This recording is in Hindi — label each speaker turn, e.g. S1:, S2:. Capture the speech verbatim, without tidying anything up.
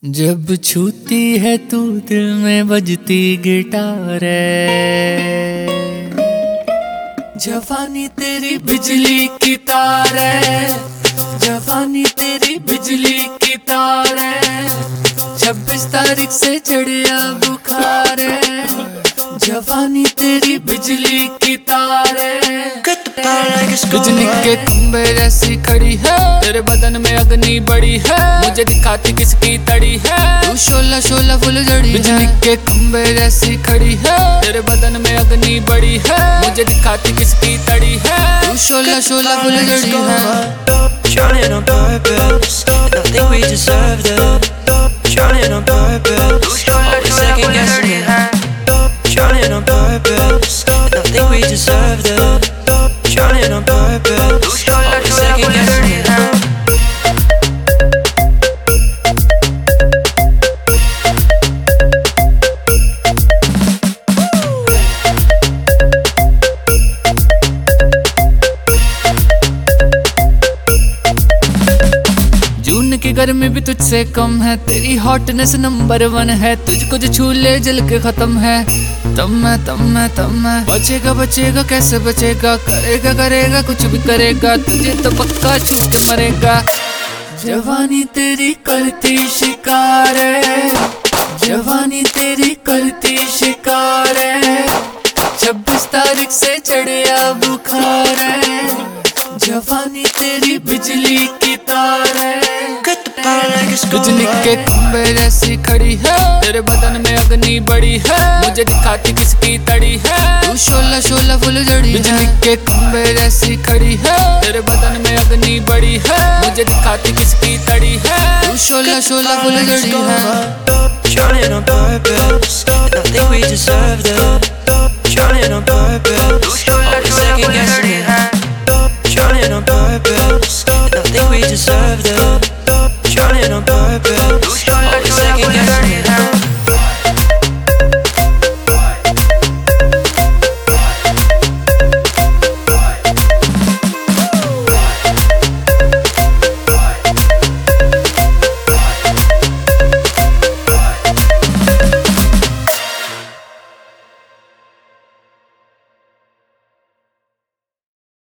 S1: जब छूती है तू दिल में बजती गिटार है, जवानी तेरी बिजली की तार है, जवानी तेरी बिजली की तार है। छब्बीस तारीख से चढ़िया बुखार है, जवानी तेरी बिजली की तार है। बिजली के खंभे जैसी खड़ी है, तेरे बदन में अग्नि बड़ी है, मुझे दिखाती किसकी तड़ी है, तू शोला शोला फुलझड़ी है। बिजली के खंभे जैसी खड़ी है, तेरे बदन में अग्नि बड़ी है, मुझे दिखाती किसकी तड़ी है, तू शोला शोला फुलझड़ी है।
S2: Trying on purpose, and I think we deserve that. Trying on purpose, always second guessing. Trying on purpose, and I think we deserve that. Trying on purpose, always second guessing.
S1: जून की गर्मी भी तुझसे कम है, तेरी हॉटनेस नंबर वन है, तुझको जो छू ले जल के खत्म है। तम मैं तम मैं तम मैं बचेगा बचेगा कैसे बचेगा, करेगा करेगा कुछ भी करेगा, तुझे तो पक्का छूट मरेगा। जवानी तेरी करती शिकार है, जवानी तेरी करती शिकार है। छब्बीस तारीख से चढ़िया बुखार है, जवानी तेरी बिजली की तार है। बिजली के खंभे जैसी खड़ी है, तेरे बदन में अग्नि बड़ी है, मुझे दिखाती किसकी तड़ी है, तू शोला शोला फुलझड़ी है। बिजली के खंभे जैसी खड़ी है, तेरे बदन में अग्नि बड़ी है, मुझे दिखाती किसकी तड़ी है, तू शोला शोला फुलझड़ी है।
S2: Trying on purpose, and I think we deserve that. Trying on purpose, always second guessing.